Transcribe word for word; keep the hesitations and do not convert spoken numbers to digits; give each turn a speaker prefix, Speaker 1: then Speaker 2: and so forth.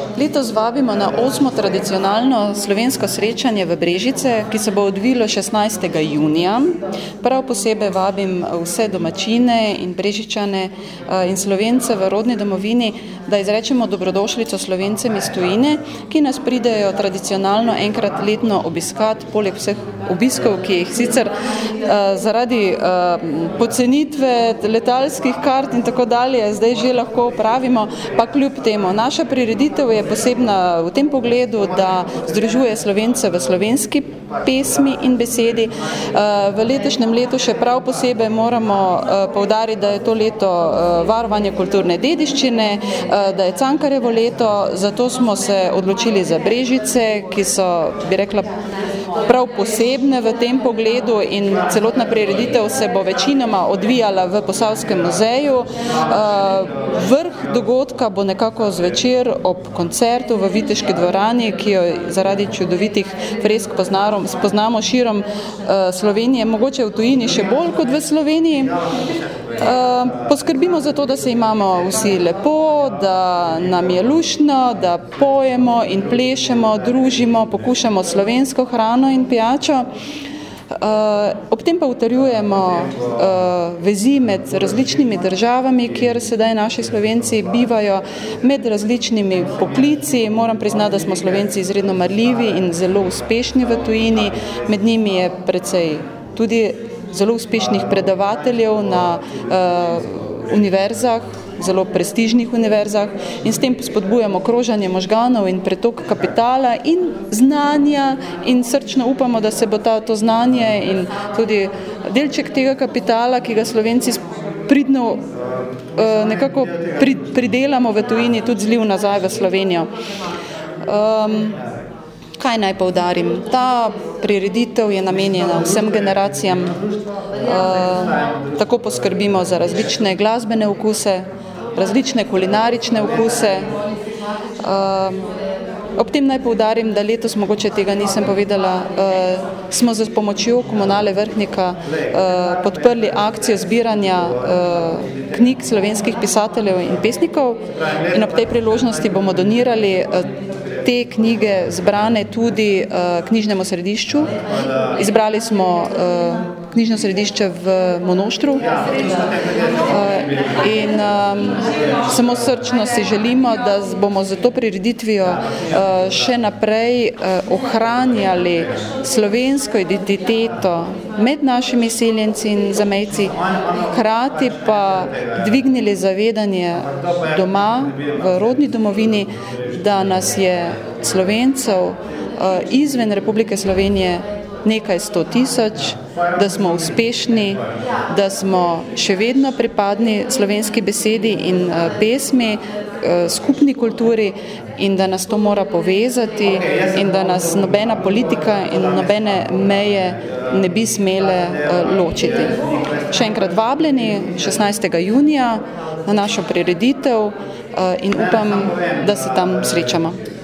Speaker 1: Letos vabimo na osmo tradicionalno slovensko srečanje v Brežice, ki se bo odvilo šestnajstega junija. Prav posebej vabim vse domačine in Brežičane in Slovence v rodni domovini, da izrečemo dobrodošlico Slovencem iz tujine, ki nas pridejo tradicionalno enkrat letno obiskat, poleg vseh obiskov, ki jih sicer zaradi pocenitve letalskih kart in tako dalje zdaj že lahko opravimo, pa kljub temu. Naša prireditev je posebna v tem pogledu, da združuje Slovence v slovenski pesmi in besedi. V letošnjem letu še prav posebej moramo poudariti, da je to leto varovanja kulturne dediščine, da je Cankarjevo leto, zato smo se odločili za Brežice, ki so, bi rekla, prav posebne v tem pogledu in celotna prireditev se bo večinoma odvijala v Posavskem muzeju. Vrh dogodka bo nekako zvečer ob koncertu v Viteški dvorani, ki jo zaradi čudovitih fresk spoznamo širom Slovenije, mogoče v tujini še bolj kot v Sloveniji. Poskrbimo za to, da se imamo vsi lepo, da nam je luštno, da pojemo in plešemo, družimo, pokušamo slovensko hrano in pijačo. Ob tem pa utrjujemo vezi med različnimi državami, kjer sedaj naši Slovenci bivajo, med različnimi poklici. Moram priznati, da smo Slovenci izredno marljivi in zelo uspešni v tujini. Med njimi je precej tudi zelo uspešnih predavateljev na univerzah, zelo prestižnih univerzah in s tem spodbujamo kroženje možganov in pretok kapitala in znanja in srčno upamo, da se bo ta, to znanje in tudi delček tega kapitala, ki ga Slovenci pridno nekako pridelamo v tujini, tudi zlil nazaj v Slovenijo. Um, Kaj naj poudarim? Ta prireditev je namenjena vsem generacijam. Uh, tako poskrbimo za različne glasbene okuse, različne kulinarične okuse. Uh, ob tem naj poudarim, da letos, mogoče tega nisem povedala, uh, smo z pomočjo Komunale Vrhnika uh, podprli akcijo zbiranja uh, knjig slovenskih pisateljev in pesnikov in ob tej priložnosti bomo donirali uh, te knjige zbrane tudi uh, knjižnemu središču. Izbrali smo uh, knjižno središče v Monoštru uh, in um, samo srčno si želimo, da bomo z to prireditvijo uh, še naprej uh, ohranjali slovensko identiteto med našimi seljenci in zamejci, hkrati pa dvignili zavedanje doma v rodni domovini, da nas je Slovencev izven Republike Slovenije nekaj sto tisoč, da smo uspešni, da smo še vedno pripadni slovenski besedi in pesmi, skupni kulturi in da nas to mora povezati in da nas nobena politika in nobene meje ne bi smele ločiti. Še enkrat vabljeni šestnajstega junija na našo prireditev in upam, da se tam srečamo.